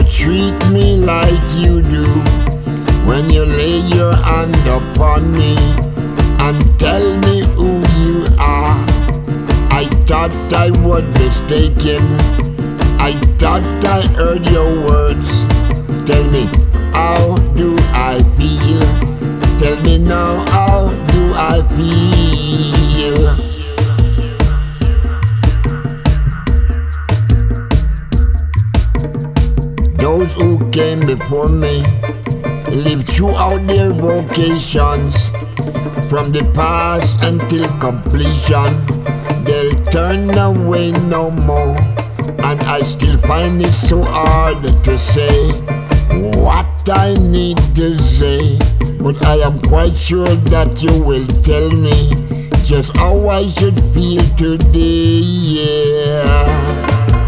treat me like you do, when you lay your hand upon me and tell me who you are. I thought I was mistaken, I thought I heard your words. Tell me, how do I feel? Tell me now, how do I feel? Those who came before me lived throughout their vocations, from the past until completion. They'll turn away no more, and I still find it so hard to say what I need to say. But I am quite sure that you will tell me just how I should feel today, yeah.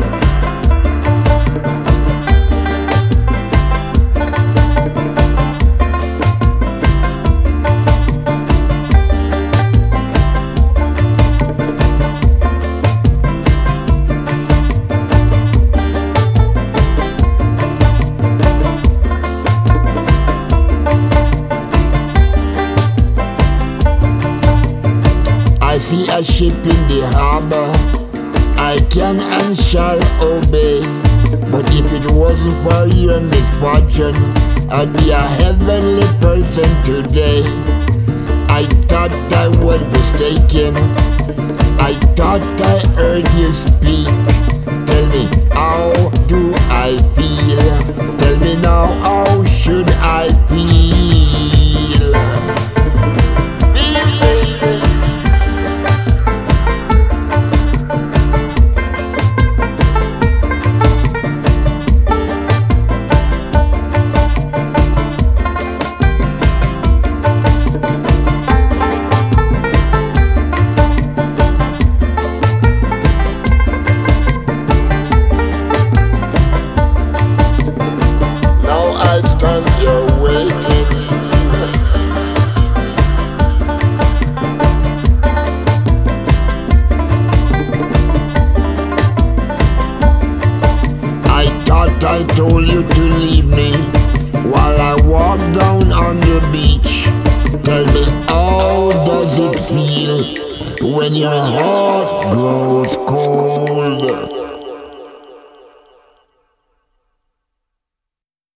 I see a ship in the harbor, I can and shall obey. But if it wasn't for your misfortune, I'd be a heavenly person today. I thought I was mistaken, I thought I heard you speak. Tell me, how do I feel? Tell me now, how should I feel? I told you to leave me while I walk down on the beach. Tell me, how does it feel when your heart grows cold?